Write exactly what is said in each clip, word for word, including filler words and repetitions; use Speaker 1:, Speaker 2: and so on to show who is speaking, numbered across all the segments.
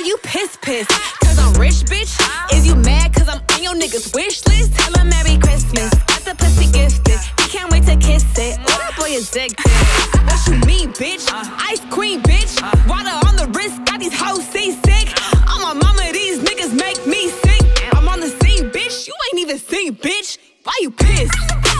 Speaker 1: Are you pissed, pissed? Cause I'm rich, bitch? Is you mad cause I'm on your niggas wish list? Tell him Merry Christmas. Got the pussy gifted. He can't wait to kiss it. Oh, that boy is addicted. What you mean, bitch? Ice cream, bitch. Water on the wrist. Got these hoes seasick. On my mama, these niggas make me sick. I'm on the scene, bitch. You ain't even seen, bitch. Why you pissed?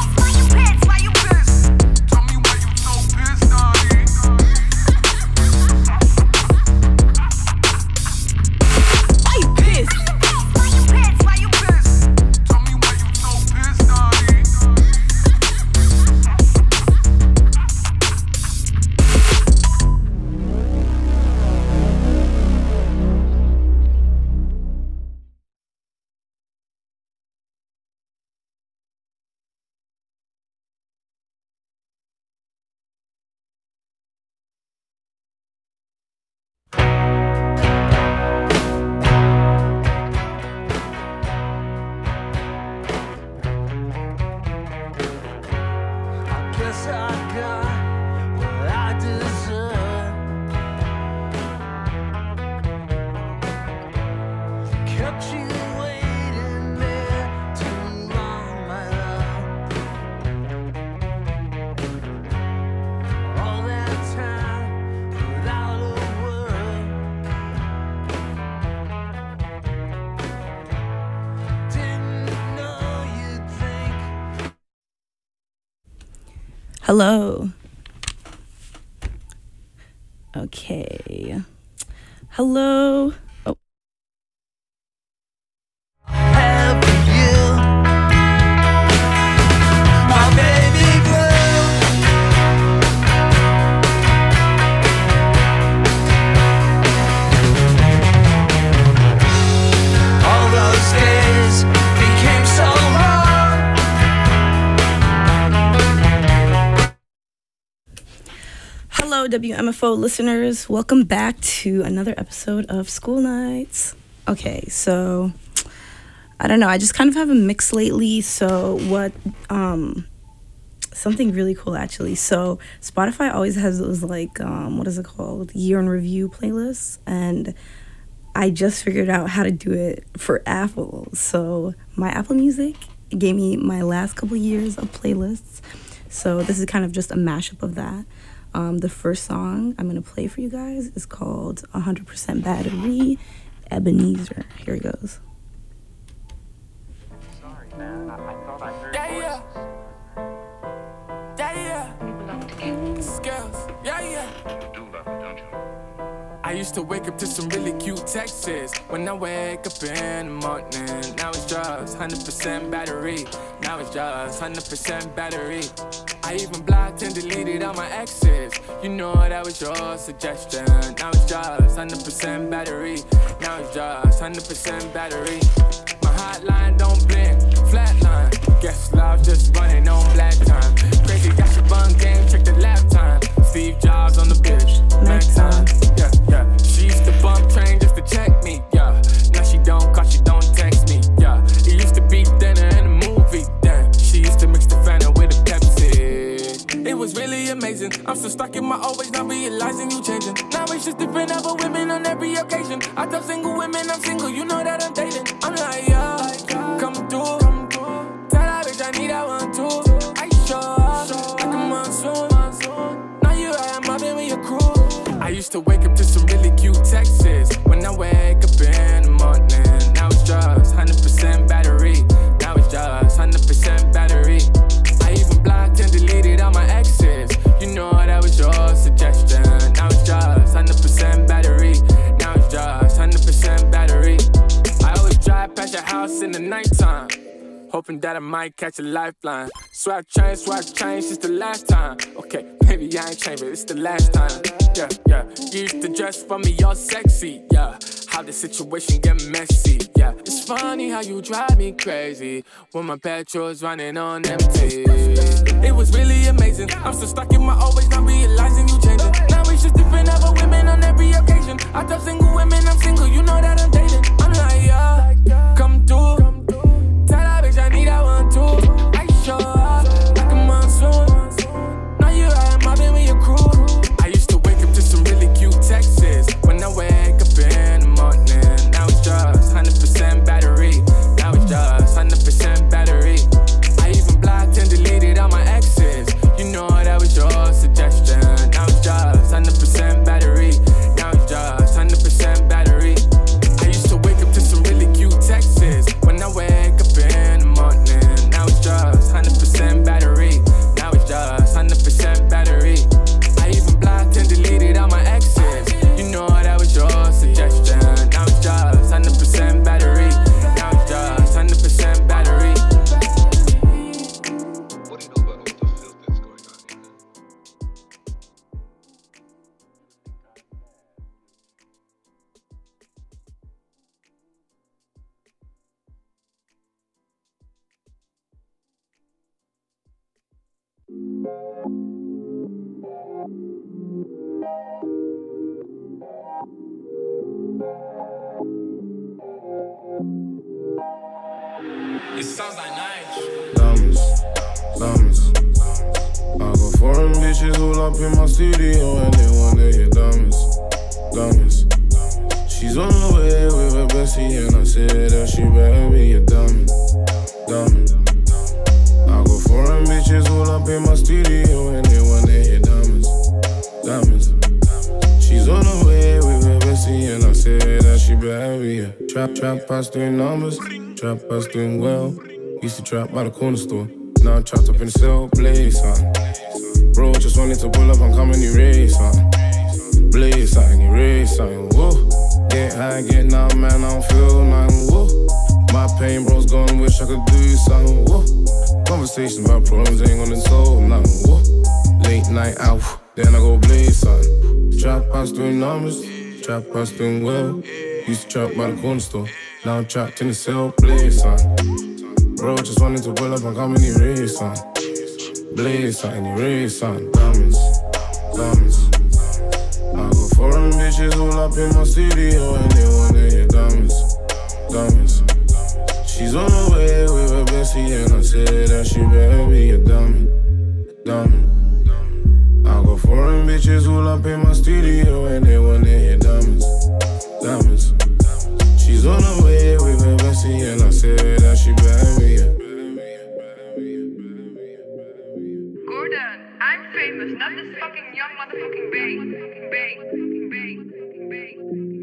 Speaker 1: Hello. Okay. Hello. Oh.
Speaker 2: Have you, my baby blue? All those days became so long.
Speaker 1: Hello, W M F O listeners. Welcome back to another episode of School Nights. Okay, so I don't know. I just kind of have a mix lately. So what? Um, something really cool actually. So Spotify always has those like um, what is it called? Year in review playlists, and I just figured out how to do it for Apple. So my Apple Music gave me my last couple years of playlists. So this is kind of just a mashup of that. Um, the first song I'm going to play for you guys is called one hundred percent Battery, Ebenezer. Here it goes.
Speaker 3: Sorry, man. I, I thought I heard
Speaker 2: Yeah, yeah. Yeah, yeah. Skills. Yeah, yeah.
Speaker 3: You do love me, don't you?
Speaker 2: I used to wake up to some really cute texts when I wake up in the morning. Now it's just one hundred percent battery. Now it's just one hundred percent battery. I even blocked and deleted all my exes. You know that was your suggestion. Now it's just one hundred percent battery. Now it's just one hundred percent battery. My hotline don't blink, flatline. Guess love's just running on black time. Crazy got your bun game, check the lap time. Steve Jobs on the bitch, Mac time. Yeah, yeah. She used to bump train just to check me, yeah. Now she don't call, she don't text me, yeah. It used to be dinner and a movie, damn. She used to mix the Fanta with a Pepsi. It was really amazing. I'm still stuck in my always, not realizing you changing. Now it's just different other women on every occasion. I tell single women I'm single, you know that I'm dating. I'm like, yeah, come through. Tell that bitch I need that one too. I show up like a monsoon. Now you I'm mobbing with your crew. I used to wake up to some really cute texts when I wake up in the morning. Now it's just one hundred percent battery. Now it's just one hundred percent battery. I even blocked and deleted all my exes. You know that was your suggestion. Now it's just one hundred percent battery. Now it's just one hundred percent battery. I always drive past your house in the nighttime, hoping that I might catch a lifeline. Swap change, swap change, it's the last time. Okay, maybe I ain't changed, but it's the last time. Yeah, yeah. You used to dress for me all sexy, yeah. How the situation get messy, yeah. It's funny how you drive me crazy when my petrol's running on empty. It was really amazing. I'm still stuck in my always, not realizing you changing. Now it's just different other women on every occasion. I tell single women I'm single, you know that I'm dating. I'm like, yeah, come through. Tell that bitch I need that one too. I show up like a monsoon. Now you I'm mobbing with your crew. I used to wake up to some really cute texts when I wake up in the morning. It sounds like night.
Speaker 4: Diamonds, diamonds. I got foreign bitches all up in my studio and they wanna hear diamonds, diamonds. She's on the way with her bestie and I said that she better be a diamond, diamond. I got foreign bitches all up in my studio and they wanna hear diamonds, diamonds. She's on the way with her bestie and I said that she better be a trap, trap, pass doing numbers. Trap us doing well. Used to trap by the corner store. Now I'm trapped up in the cell, blaze, son. Bro, just wanted to pull up and come and erase, son. Blaze, son, erase, son. Whoa. Get high, get now, man, I don't feel nothing. Whoa. My pain, bro's gone, wish I could do something. Whoa. Conversations about problems ain't gonna solve nothing. Whoa. Late night out, then I go blaze, son. Trap us doing numbers. Trap us doing well. Used to trap by the corner store. Now I'm trapped in the cell, blaze, son. Bro, just wanted to pull up and come and erase, son. Blaze, son, erase, son. Diamonds, diamonds. I got foreign bitches all up in my studio and they wanna hear diamonds, diamonds. She's on the way with her bestie and I said that she better be a diamond, diamond. I got foreign bitches all up in my studio and they wanna hear diamonds, diamonds. She's on the way with her bestie and I said that she better be a.
Speaker 5: Gordon, I'm famous, not this fucking young motherfucking bae. Bae, bae, bae,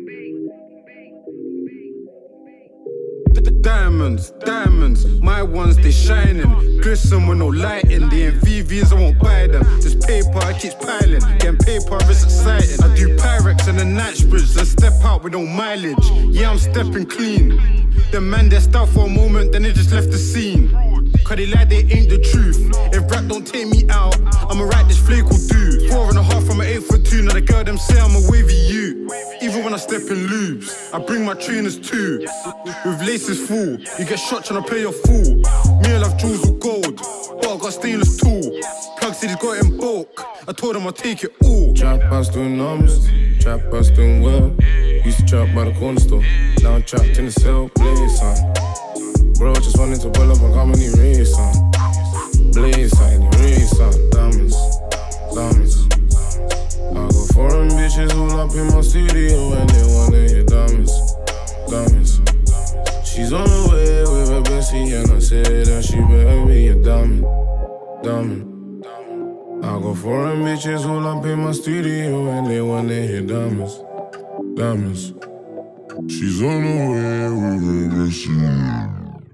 Speaker 5: bae.
Speaker 6: Diamonds, diamonds, my ones they shining. Glisten with no lighting. The M V Vs I won't buy them. This paper it keeps piling. Getting paper is exciting. I do Pyrex and the Knightsbridge and step out with no mileage. Yeah, I'm stepping clean. The man they start for a moment, then they just left the scene. Cause they like they ain't the truth. If rap don't take me out, I'ma write this flake will do. Four and a half from an eight foot two. Now the girl them say I'm a wavy you. Even when I step in lubes, I bring my trainers too. With laces full, you get shot trying to play your fool. Me I love jewels with gold, but I got stainless tool. Plug said he's got it in bulk, I told him I'll take it all.
Speaker 4: Trap us doing numbers, trap us doing well. Used to trap by the corner store, now I'm trapped in the cell, blaze, son. Bro, just wanted to pull up and come and erase, son. Blaze, son, erase, son. Diamonds, diamonds. I got foreign bitches all up in my studio and they wanna hear diamonds, diamonds. She's on the way with her bestie and I said that she better be a diamond, diamond. I got foreign bitches all up in my studio and they wanna hear diamonds, diamonds. She's on the way with her bestie.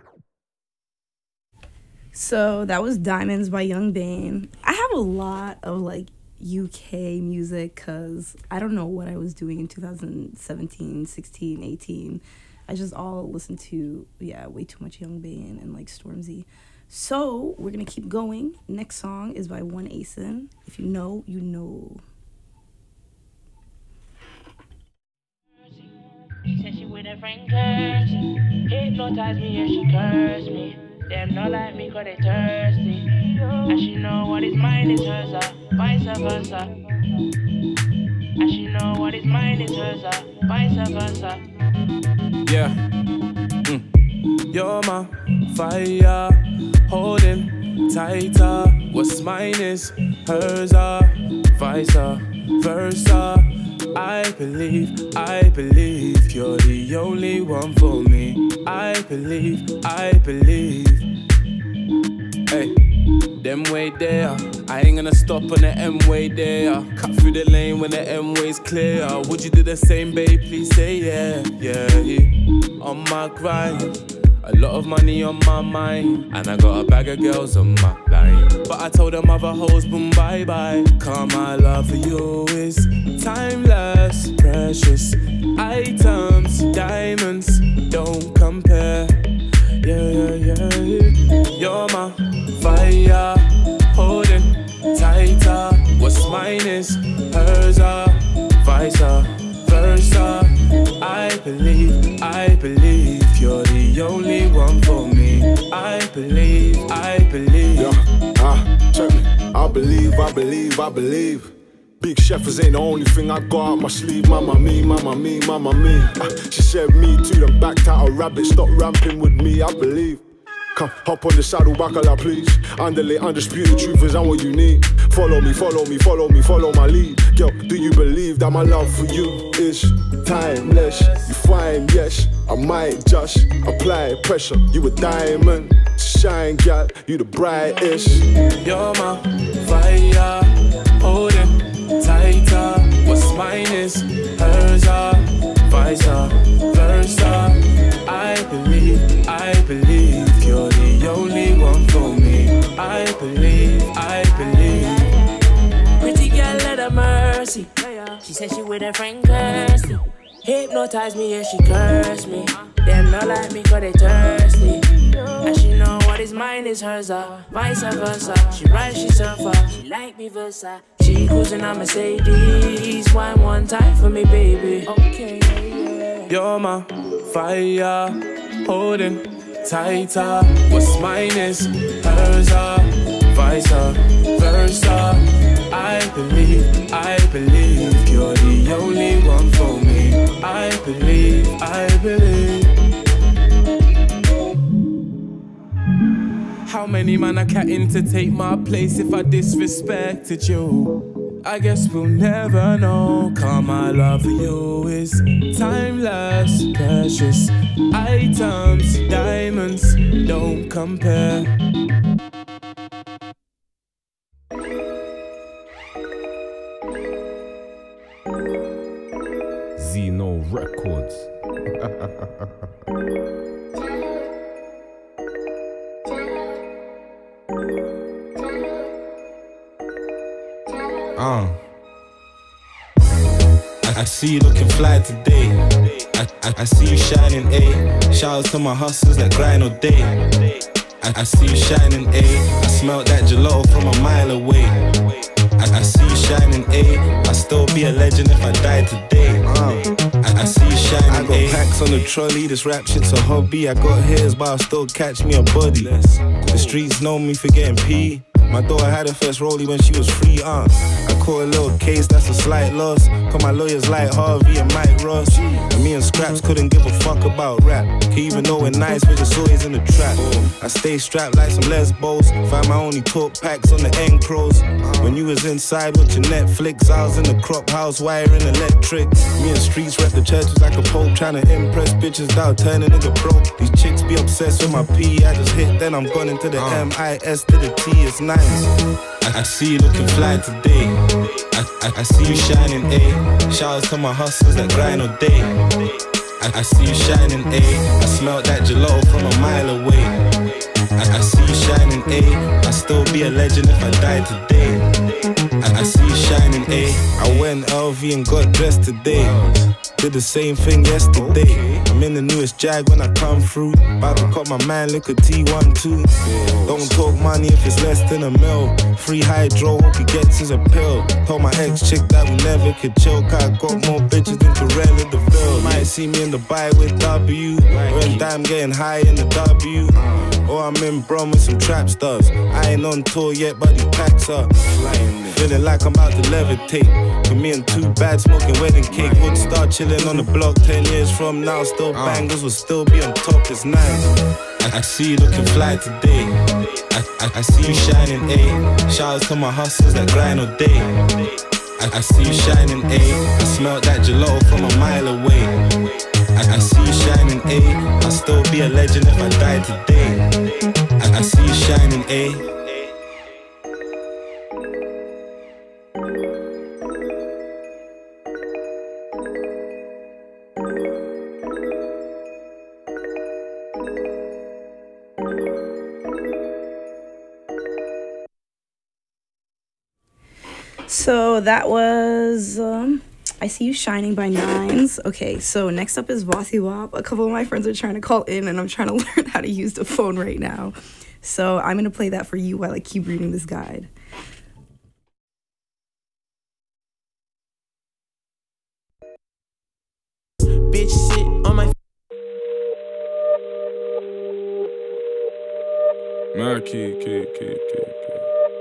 Speaker 1: So that was Diamonds by Young Bane. I have a lot of like U K music because I don't know what I was doing in two thousand seventeen, sixteen, eighteen. I just all listened to, yeah, way too much Young Bane and like Stormzy. So we're going to keep going. Next song is by One Asin. If you know, you know.
Speaker 7: She said she with her friend Kirsty. Hypnotize me and she curse me. Them not like me cause they thirsty. And she know what is mine is hers, uh, vice versa. And she know what is mine is hers, uh, vice versa.
Speaker 2: Yeah. Mm. You're my fire, holding tighter. What's mine is hers, uh, vice versa. I believe, I believe you're the only one for me. I believe, I believe. Hey, them way there. I ain't gonna stop on the M way there. Cut through the lane when the M way's clear. Would you do the same, babe? Please say yeah, yeah, yeah. On my grind. A lot of money on my mind, and I got a bag of girls on my line. But I told them other hoes, boom, bye bye. Cause my love for you is timeless, precious items, diamonds, don't compare. Yeah, yeah, yeah, yeah. You're my fire, holding tighter. What's mine is hers, uh, vice versa. I believe, I believe you're the only one for me. I believe, I believe.
Speaker 8: Yeah, ah, check me. I believe, I believe, I believe. Big Chefers ain't the only thing I got up my sleeve. Mama me, mama me, mama me. Ah, she said me too, then backed out a rabbit. Stop ramping with me, I believe. Come, hop on the saddle, bacala, please. Underlay, undisputed truth is I'm what you need. Follow me, follow me, follow me, follow my lead. Girl, do you believe that my love for you is timeless? You find, yes, I might just apply pressure. You a diamond, shine, gal, you the brightest.
Speaker 2: You're my fire, holding tighter. What's mine is hers, are vice versa. I believe, I believe you're the only one for me. I believe, I believe.
Speaker 7: Pretty girl, let her mercy. She said she with her friend Kirsty. Hypnotize me and she curse me. Them not like me cause they thirsty. And she know what is mine is hers, uh, vice versa. She ride, she surfer, she like me versa. She cruising on Mercedes. Wine one time for me, baby. Okay, yeah.
Speaker 2: You're my fire, holding tighter. What's mine is hers, uh, vice versa. I believe, I believe you're the only one for me. I believe, I believe. How many man are catting to take my place if I disrespected you? I guess we'll never know. Cause my love for you is timeless, precious items, diamonds, don't compare.
Speaker 9: Zeno Records.
Speaker 10: Uh. I, I see you looking fly today. I, I, I see you shining, A. Shout out to my hustlers that grind all day. I, I see you shining, A. I smelt that gelato from a mile away. I, I see you shining, A. I'll still be a legend if I die today. Uh. I, I see you shining, I got A. Packs on the trolley, this rap shit's a hobby. I got hairs, but I'll still catch me a body. The streets know me for getting P. My daughter had her first rollie when she was free, uh. I caught a little case, that's a slight loss. Cause my lawyers like Harvey and Mike Ross. And me and Scraps couldn't give a fuck about rap. Can't even know we're nice, we're just always in the trap. I stay strapped like some lesbos. Find my only talk packs on the end crows. When you was inside with your Netflix, I was in the crop house wiring electrics. Me and Streets rep the churches like a pope, trying to impress bitches without turning nigga broke. These chicks be obsessed with my P, I just hit, then I'm gone into the M I S to the T, it's nice. I, I see you looking fly today. I, I, I see you shining, A. Shout out to my hustlers that grind all day. I, I see you shining, A. I smelt that gelato from a mile away. I, I see you shining, A. I'll still be a legend if I die today. I, I see you shining, A. I went L V and got dressed today. Did the same thing yesterday. I'm in the newest Jag when I come through. About to cut my man lick a T one two. Don't talk money if it's less than a mil. Free hydro, hope he gets his appeal. Told my ex chick that we never could chill. Cause I got more bitches than Terrell in the Ville. Might see me in the bay with W. Or in Dime getting high in the W. Or I'm in Brom with some trap stars. I ain't on tour yet, but these packs up. Feeling like I'm about to levitate. For me and Too Bad smoking wedding cake. Would start chilling on the block ten years from now. Still bangles will still be on top, it's nice. I, I see you looking fly today. I, I, I see you shining, A. Shout out to my hustlers that grind all day. I, I see you shining, A. I smelt that gelato from a mile away. I, I see you shining, A. I'll still be a legend if I die today. I, I see you shining, A.
Speaker 1: So that was um, I See You Shining by Nines. Okay, so next up is Vossi Wop. A couple of my friends are trying to call in and I'm trying to learn how to use the phone right now. So I'm going to play that for you while I keep reading this guide.
Speaker 11: Bitch sit on my
Speaker 4: Nah, key, key, key, key, key.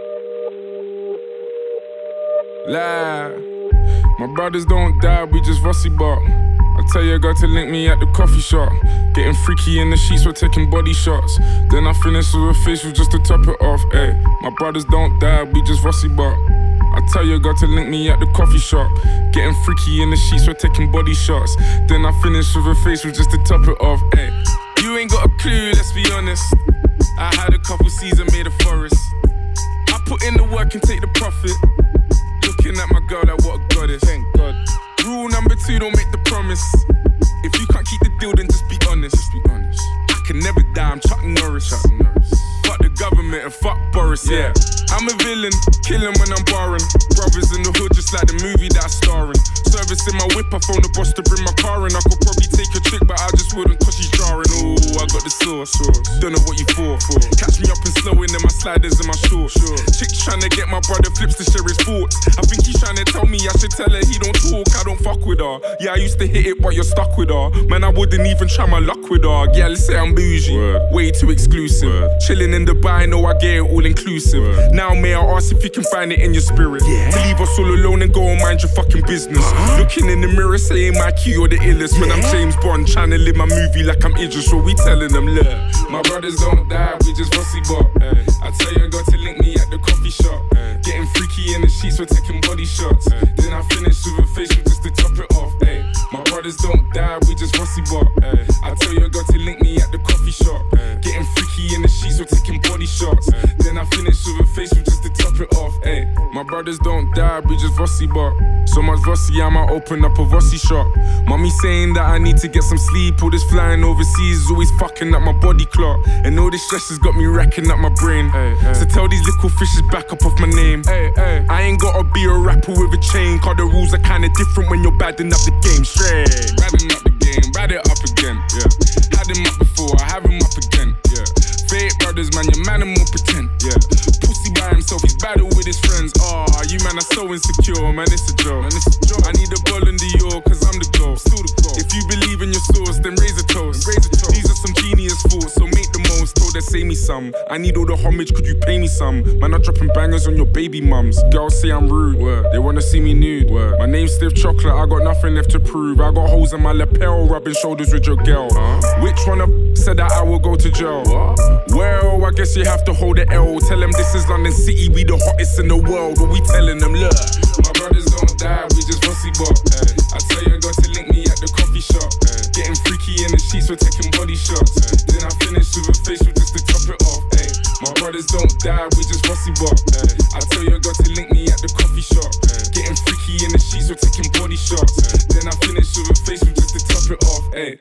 Speaker 4: Lie. My brothers don't die, we just rusty bark. I tell your girl to link me at the coffee shop. Getting freaky in the sheets, we're taking body shots. Then I finish with a facial just to top it off. Ayy, my brothers don't die, we just rusty bark. I tell your girl to link me at the coffee shop. Getting freaky in the sheets, we're taking body shots. Then I finish with a facial just to top it off. Ayy, you ain't got a clue, let's be honest. I had a couple seasons made a forest. I put in the work and take the profit. Looking at my girl like what a goddess. Thank God. Rule number two, don't make the promise. If you can't keep the deal, then just be honest. Just be honest. I can never die, I'm Chuck Norris. Chuck Norris. Fuck the government and fuck Boris, yeah. I'm a villain, killing when I'm barring. Brothers in the hood, just like the movie that I'm starring. Service in my whip, I phone the boss to bring my car in. I could probably take a trick, but I just wouldn't cause she's jarring. Ooh, I got the sauce, don't know what you for. Catch me up and slowing in my sliders and my shorts. Chick's trying to get my brother flips to share his thoughts. I think he's trying to tell me I should tell her he don't talk, I don't fuck with her. Yeah, I used to hit it, but you're stuck with her. Man, I wouldn't even try my luck with her. Yeah, let's say I'm bougie, Word. Way too exclusive. Word. Chilling in Dubai, know I get it all inclusive. Word. Now may I ask if you can find it in your spirit? Yeah. To leave us all alone and go and mind your fucking business. Uh-huh. Looking in the mirror saying my key or the illest. Yeah. When I'm James Bond trying to live my movie like I'm Idris. So we telling them, look, my brothers don't die, we just rusty bop. Hey. I tell you I got to link me at the coffee shop. Hey. Getting freaky in the sheets, we're taking body shots. Hey. Then I finish with a facial just to top it off. Hey. My brothers don't die, we just rusty bop. Hey. I tell you I got to link me at the coffee shop. Hey. Getting freaky in the sheets, we're taking body shots. Hey. Then I finish with a facial just to top it off. Hey. My brothers don't die, we just rusty bop. So much Vossi, I might open up a Vossi shop. Mommy saying that I need to get some sleep. All this flying overseas is always fucking up my body clock. And all this stress has got me racking up my brain. Ay, ay. So tell these little fishes back up off my name. Ay, ay. I ain't gotta be a rapper with a chain, cause the rules are kinda different when you're badding up the game. Straight, badding up the game, bad it up again. Yeah. Had him up before, I have him up again. Yeah. Fake brothers, man, your man and more pretend. Yeah. Pussy by himself, he's battle with his friends. Ah, oh, you man are so insecure, man, it's a joke. Man, it's a joke. I need a ball in the York, cause I'm the goal. Still the goal. If you believe in your source, then raise a toast. Raise a toast. These are some genius thoughts, so make the most. Told her, say me some. I need all the homage, could you pay me some? Man, I'm dropping bangers on your baby mums. Girls say I'm rude, Word. They wanna see me nude. Word. My name's Stiff Chocolate, I got nothing left to prove. I got holes in my lapel, rubbing shoulders with your girl. Huh? Which one of said that I will go to jail? What? Well, I guess you have to hold the L. Tell them this is London City, we the hottest in the world. But we telling them, look, my brothers don't die, we just rusty bop. I tell you I got to link me at the coffee shop. Ay. Getting freaky in the sheets, we're taking body shots. Ay. Then I finish with a facial just to top it off. Ay. My brothers don't die, we just rusty bop. Ay. I tell you I got to link me at the coffee shop. Ay. Getting freaky in the sheets, we're taking body shots. Ay. Then I finish with a facial just to top it off. Ay.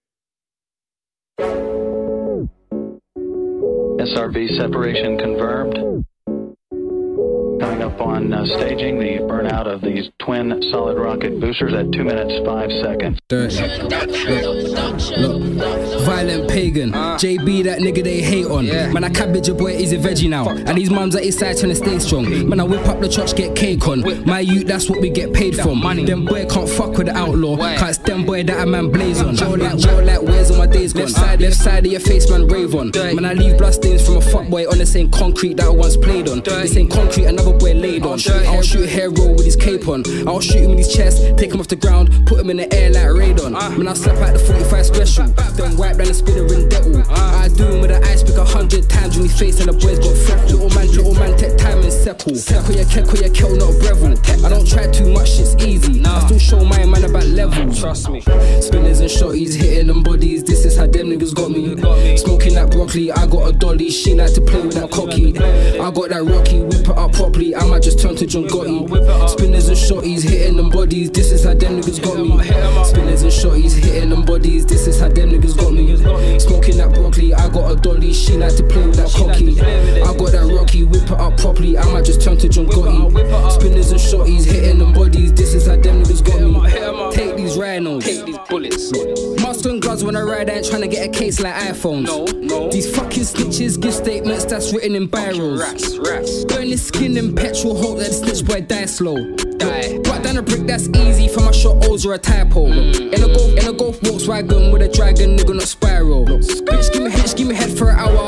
Speaker 11: S R V separation confirmed. Coming up on uh, staging the burnout of these twin solid rocket boosters at two minutes five seconds.
Speaker 12: Dirty. Look, look. Violent pagan. Uh, J B, that nigga they hate on. Yeah. Man, I cabbage your boy, he's a veggie now. Fuck. And these mums at his side trying to stay strong. Hey. Man, I whip up the church, get cake on. Whip. My youth, that's what we get paid from. Money. Them boy can't fuck with the outlaw. Why? Cause them boy that a man blaze on. Joe like, Joe like, where's all my days gone? Left side, left side of your face, man, rave on. Dirty. Man, I leave blood stains from a fuck boy on the same concrete that I once played on. Dirty. The same concrete another boy laid on. I'll shoot a hero with his cape on. I'll shoot him in his chest, take him off the ground, put him in the air like radon. Uh, Man, I'll slap out the forty-five special, then wipe down the spinner in devil. Uh, I do him with an ice pick a hundred times when he face and the boys got freckles. Little man, little man, take time and sepple. Keko ya keko ya kel, not a breville. I don't try too much, it's easy. Nah. I still show my man about levels. Trust me. Spinners and shotties, hitting them bodies. This is how them niggas got me. Smoking that broccoli, I got a dolly. She like to play with that cocky. I got that Rocky, whip it up properly. I might just turn to John Gotti. Spinners and shotties, hitting them bodies. This is how them niggas got me. Spinners and shotties, hitting them bodies. This is how them niggas got me. Smoking that broccoli, I got a dolly. She like to play with that cocky. I got that Rocky, whip it up properly. I might just turn to John Gotti. Spinners and shotties, hitting them bodies. This is how them niggas got me. Take these rhinos, take these bullets. Mask and gloves when I ride, I ain't trying to get a case like iPhones. No, no. These fucking snitches give statements that's written in biros. Rats, rats. Burn his skin in petrol, hope that the snitch boy die slow. Die. Right down a brick, that's easy from my short O's or a typo. Mm. In a golf, in a golf Volkswagen with a dragon, nigga not spiral. No. Bitch, give me head, give me head for an hour. I just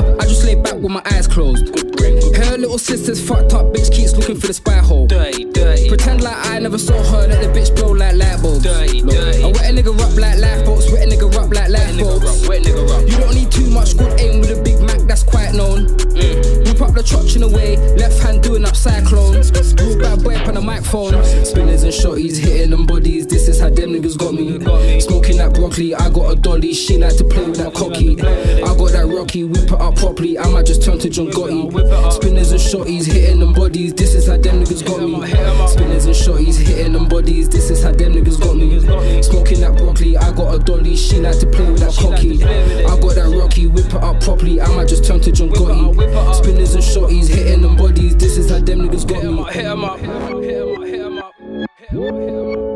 Speaker 12: lay back with my eyes closed. Her little sister's fucked up, bitch keeps looking for the spy hole. Dirty, dirty. Pretend like I never saw her, let the bitch blow like light bulbs. Dirty, dirty. I wet a nigga up like lifeboats, wet a nigga up like lifeboats. Wet nigga up. You don't need too much good aim with a big Mac, that's quite known. Mm. Whip up the trotch in a way, left hand doing up cyclones. Real bad boy up on the microphone. Spinners and shotties hitting them bodies, this is how them niggas got me. Smoking that broccoli, I got a dolly, she like to play with that cocky. I got that Rocky, whip it up properly, I might just turn to John Gotti. Spinners and shotties hitting them bodies, this is how them niggas got me. Spinners and shotties hitting them bodies, this is how them niggas got me. Smoking that broccoli, I got a dolly, she like to play with that cocky. I got that Rocky, whip it up properly, I might just turn to John Gotti. Spinners and shotties hitting them bodies, this is how them niggas got me. Hit 'em up, hit 'em up, hit 'em up, hit 'em up, hit 'em up, hit 'em up.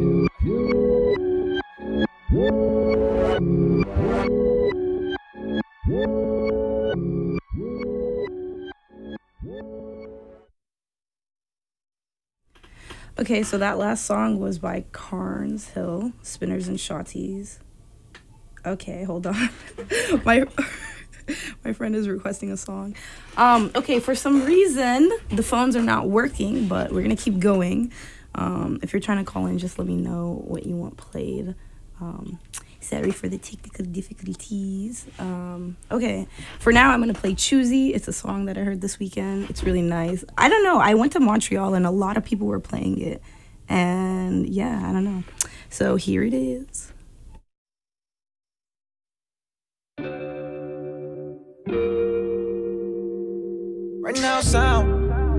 Speaker 1: Okay, so that last song was by Carnes Hill, Spinners and Shotties. Okay, hold on. my my friend is requesting a song. Um, okay, for some reason, the phones are not working, but we're going to keep going. Um, if you're trying to call in, just let me know what you want played. Um, sorry for the technical difficulties. Um, okay, for now, I'm going to play Choosy. It's a song that I heard this weekend. It's really nice. I don't know. I went to Montreal, and a lot of people were playing it. And, yeah, I don't know. So here it is.
Speaker 13: Right now, sound.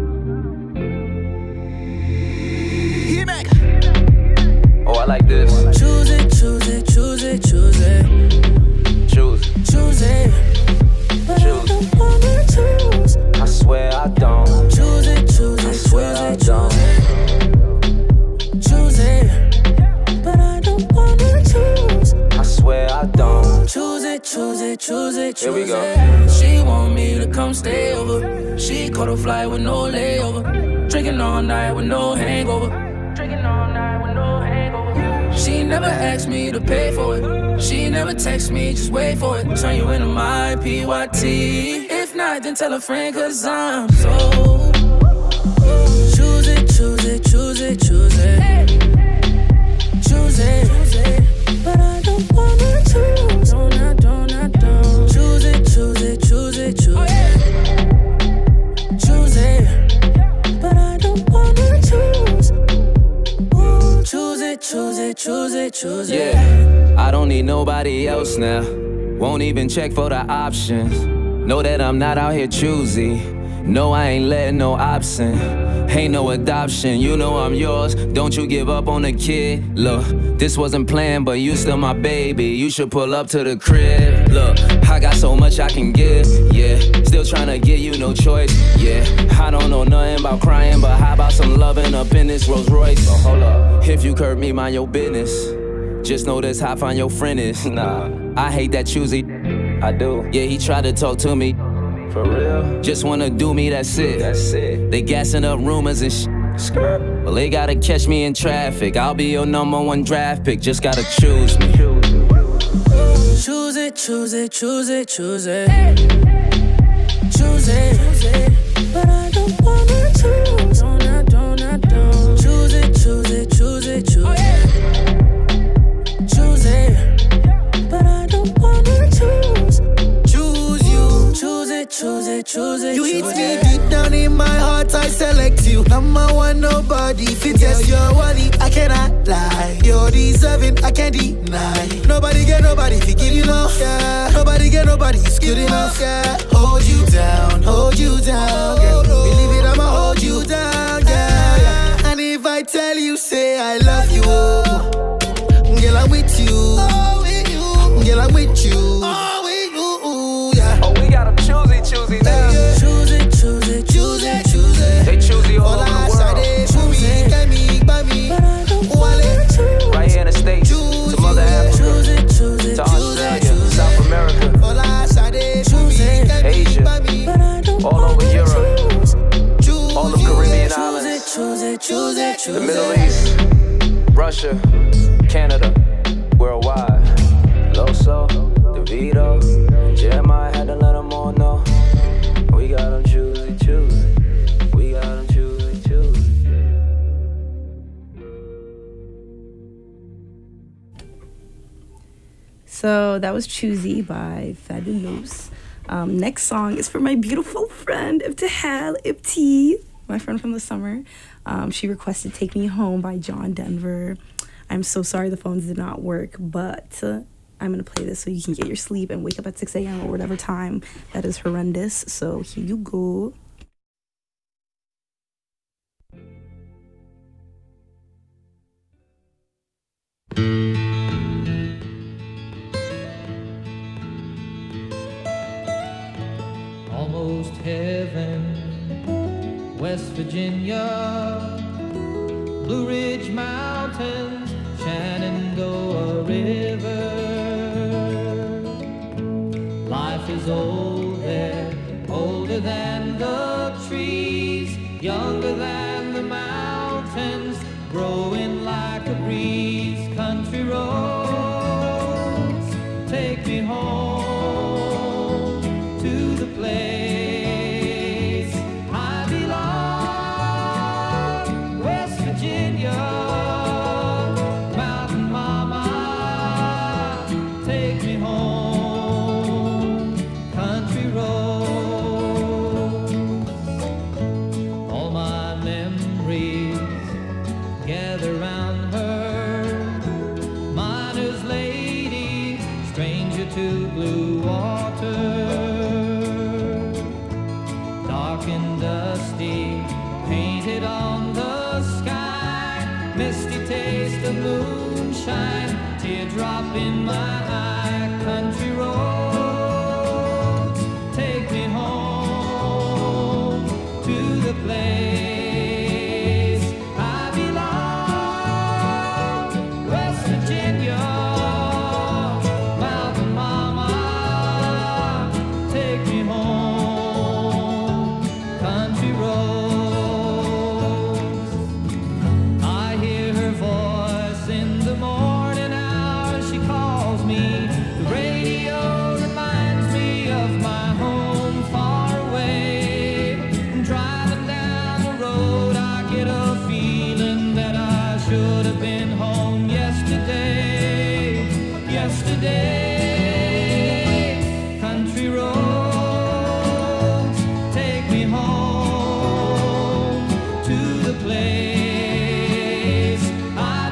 Speaker 13: Hit back. Oh, I like this. Choose it, choose it, choose it, choose it. Choose. Choose it. But choose. I don't wanna choose. I swear I don't. Choose it, choose it, I swear choose it, I don't. Choose it. But I don't wanna choose. I swear I don't. Choose it, choose it, choose it, choose it. Here we go. She want me to come stay over. She caught a flight with no layover. Drinking all night with no hangover. Drinking all night with no hangover. She never asked me to pay for it. She never text me, just wait for it. Turn you into my P Y T. If not, then tell a friend, cause I'm so. Choose it, choose it, choose it, choose it. Choose it. But I don't wanna choose. Don't, I don't, I don't. Choose it, choose it, choose it, choose it. Choose it. But I don't wanna choose. Ooh, choose it, choose it, choose it, choose it. Yeah, I don't need nobody else now. Won't even check for the options. Know that I'm not out here choosy. No, I ain't letting no option. Ain't no adoption, you know I'm yours. Don't you give up on the kid. Look, this wasn't planned, but you still my baby. You should pull up to the crib. Look, I got so much I can give. Yeah, still trying to give you no choice. Yeah, I don't know nothing about crying, but how about some loving up in this Rolls Royce? So hold up. If you curb me, mind your business. Just know that's how I find your friend is. Nah, I hate that choosy. I do. Yeah, he tried to talk to me. For real? Just wanna do me, that's it. That's it. They gassing up rumors and sh**. Skirt. Well, they gotta catch me in traffic. I'll be your number one draft pick. Just gotta choose me. Choose it, choose it, choose it, choose it. Choose it. But I don't wanna choose. Don't, I don't, I don't. Choose it, choose it, choose it, choose it. Choose it. But I don't wanna choose. Choose it, choose it, choose it. You hit me deep down in my heart, I select you. Number one, nobody fit yes, you're worthy, I cannot lie. You're deserving, I can't deny. Nobody get nobody, if you give you enough, yeah. Nobody get nobody, it's good enough, yeah. Hold you down, hold you down, yeah. Believe it, I'ma hold you down, yeah, yeah. And if I tell you, say I love you, oh, girl, I'm with you, girl, I'm with you. Choosy now. Choose it, choose it, choose it, choose it. They choosy all over the world. Choose it, get me, buy me. Right here in the States, to Mother Africa, to Australia, South America, Asia, all over Europe, all the Caribbean islands, the Middle East, Russia.
Speaker 1: So that was Choosy by Fabulous. Um, next song is for my beautiful friend Ibtihal Ibti, my friend from the summer. Um, she requested Take Me Home by John Denver. I'm so sorry the phones did not work, but uh, I'm going to play this so you can get your sleep and wake up at six a.m. or whatever time. That is horrendous. So here you go.
Speaker 14: Almost heaven, West Virginia, Blue Ridge Mountains, Shenandoah River. Life is old there, older than the trees, younger than the mountains, growing like a breeze. Country roads, take me home to the place I belong, West Virginia, Mountain Mama, take me home, country roads. All my memories gather round her, miner's lady, stranger to blue water. Dark and dusty, painted on the sky, misty taste of moonshine, teardrop in my eye. Country roads, take me home to the place I belong, West Virginia, Mountain Mama, take me home, country roads. I hear her voice in the morning hours, she calls me. The radio reminds me of my home far away. Driving down the road, I get a feeling that I should have been home yesterday, yesterday. Country roads, take me home to the place I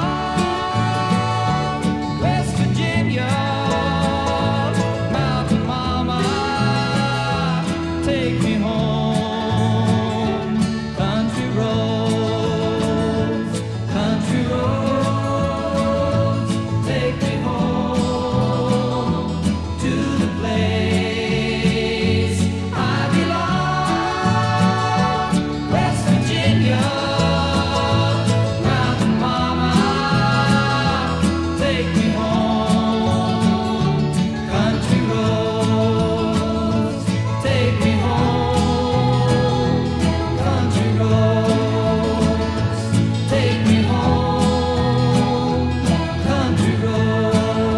Speaker 14: belong, West Virginia, Mountain Mama, take me home, country roads, country roads, take me home to the place I belong, West Virginia, Mountain Mama, take me home, country roads, take me home, country roads, take me home, country roads.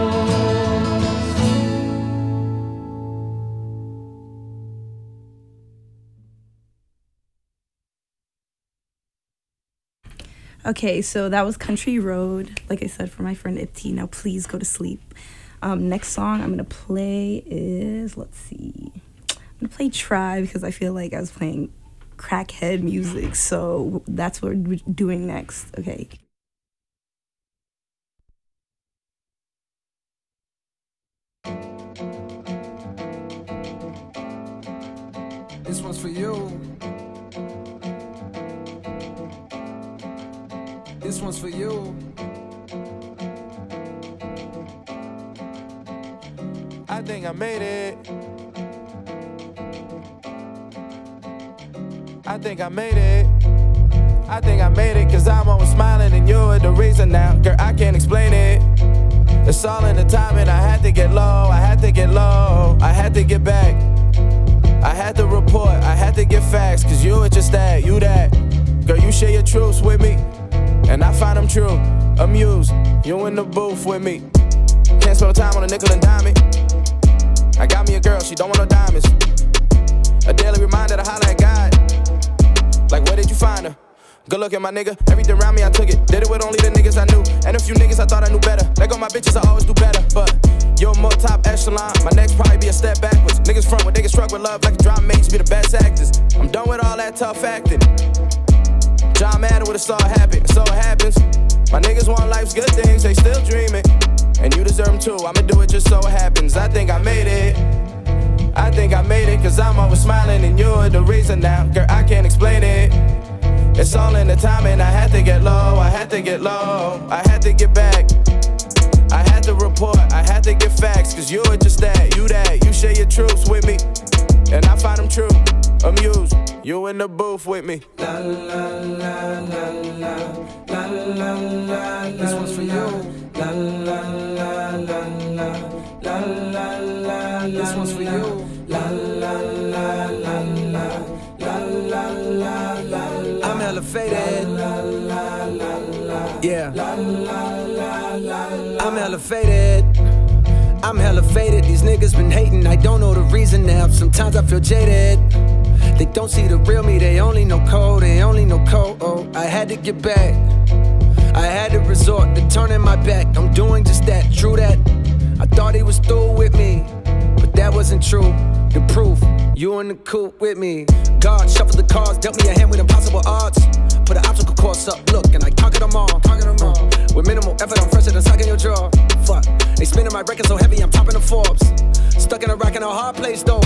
Speaker 1: Okay, so that was Country Road, like I said, for my friend Ibti. Now please go to sleep. Um, next song I'm gonna play is, let's see, I'm gonna play Try because I feel like I was playing crackhead music, so that's what we're doing next. Okay.
Speaker 15: This one's for you. This one's for you.
Speaker 16: I think I made it. I think I made it. I think I made it, cause I'm always smiling and you're the reason now. Girl, I can't explain it. It's all in the timing. I had to get low, I had to get low, I had to get back. I had to report, I had to get facts, cause you ain't just that, you that. Girl, you share your truths with me, and I find them true. Amused, you in the booth with me. Can't spend time on a nickel and dime it. I got me a girl, she don't want no diamonds. A daily reminder to holler at God. Like, where did you find her? Good looking, my nigga. Everything around me, I took it. Did it with only the niggas I knew. And a few niggas I thought I knew better. Let go my bitches, I always do better. But you're more top echelon. My next probably be a step backwards. Niggas front when niggas struck with love like a drama mates be the best actors. I'm done with all that tough acting. John Madden would've saw it happen. So it happens. My niggas want life's good things, they still dreaming. And you deserve them too. I'ma do it just so it happens. I think I made it. I think I made it, cause I'm always smiling and you're the reason now. Girl, I can't explain it. It's all in the timing. I had to get low, I had to get low, I had to get back. I had to report, I had to get facts, cause you're just that, you that. You share your truths with me, and I find them true. Amused, you in the booth with me.
Speaker 15: La la la la la la la la. This one's for you. La la la la la la la la. This one's for you. La la la la la la la la la. I'm elevated. La la la la. Yeah. La la la la. I'm elevated. I'm hella faded. These niggas been hating. I don't know the reason now. Sometimes I feel jaded. They don't see the real me, they only know code, they only know code. Oh, I had to get back. I had to resort to turning my back. I'm doing just that, true that. I thought he was through with me, but that wasn't true. The proof, you in the coop with me. God shuffled the cards, dealt me a hand with impossible odds. Put an obstacle course up, look, and I conquered them all. Conquered them all. With minimal effort, I'm fresher than sucking your jaw. Fuck, they spinning my record so heavy, I'm topping the Forbes. Stuck in a rock in a hard place though.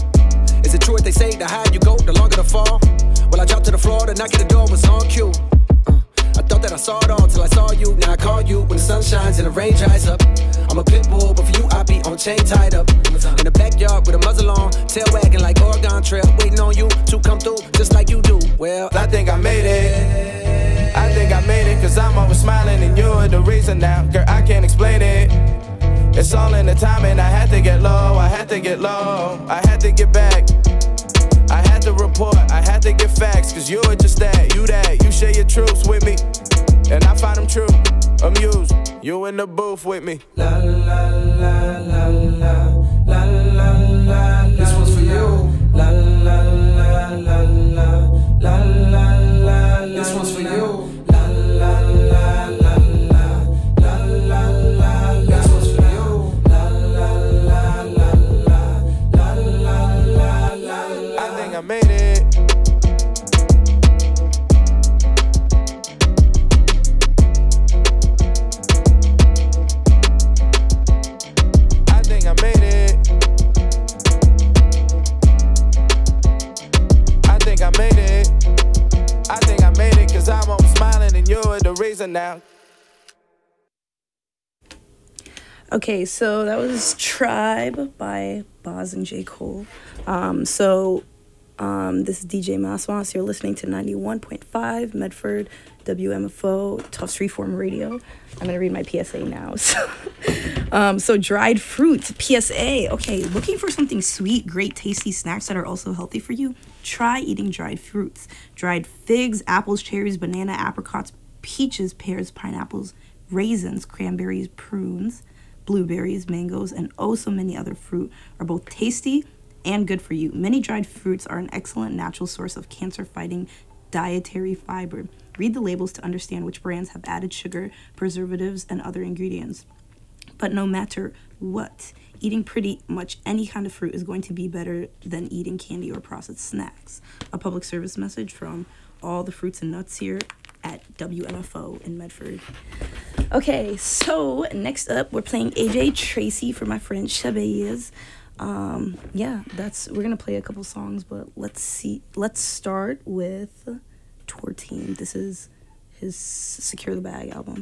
Speaker 15: Is it true what they say, the higher you go, the longer the fall? Well, I dropped to the floor, the knock at the door was on cue. uh, I thought that I saw it all till I saw you. Now I call you when the sun shines and the rain dries up. I'm a pit bull, but for you I be on chain tied up. In the backyard with a muzzle on, tail wagging like Oregon Trail, waiting on you to come through just like you do. Well,
Speaker 16: I think I made it. I think I made it, cause I'm always smiling and you're the reason now. Girl, I can't explain it. It's all in the timing. I had to get low, I had to get low, I had to get back. I had to report, I had to get facts, cause you're just that, you that. You share your truths with me, and I find them true. Amused, you in the booth with me.
Speaker 15: La la la la la la la la. This one's for you. La la la la la la la la. This one's for you. La la la la la la la la. This one's for you. La la la la la la la la.
Speaker 16: I think I made it. I think I made it. I think I made it. I think I made it, cause I'm always smiling and you're the reason now.
Speaker 1: Okay, so that was Tribe by Boz and J. Cole. Um, so um, this is D J Masmas. You're listening to ninety-one point five Medford W M F O Tufts Freeform Radio. I'm going to read my P S A now. So, um, so dried fruits, P S A. Okay, looking for something sweet, great, tasty snacks that are also healthy for you? Try eating dried fruits. Dried figs, apples, cherries, banana, apricots, peaches, pears, pineapples, raisins, cranberries, prunes, blueberries, mangoes, and oh so many other fruit are both tasty and good for you. Many dried fruits are an excellent natural source of cancer-fighting dietary fiber. Read the labels to understand which brands have added sugar, preservatives, and other ingredients. But no matter what, eating pretty much any kind of fruit is going to be better than eating candy or processed snacks. A public service message from all the fruits and nuts here at W M F O in Medford. Okay, so next up, we're playing A J Tracey for my friend Shabazz. Um, yeah, that's we're gonna play a couple songs, but let's see. Let's start with Tour Team. This is his Secure the Bag album.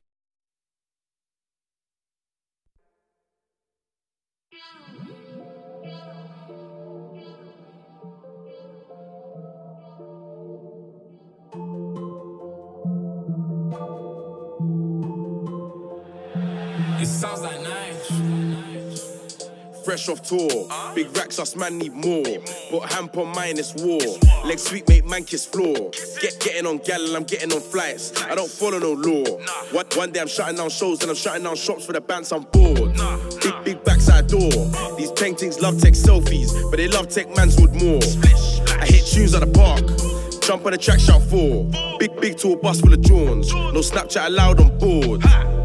Speaker 2: It sounds like nice.
Speaker 4: Fresh off tour, big racks, us man need more. But hamper mine is war. Leg sweep make man kiss floor. Get getting on gal and I'm getting on flights. I don't follow no law. One, one day I'm shutting down shows and I'm shutting down shops for the bands I'm bored. Big big backside door. These paintings love tech selfies, but they love tech mans would more. I hit tunes at the park.
Speaker 8: jump on the track, shout four. Big, big to a bus full of Johns. No Snapchat allowed on board.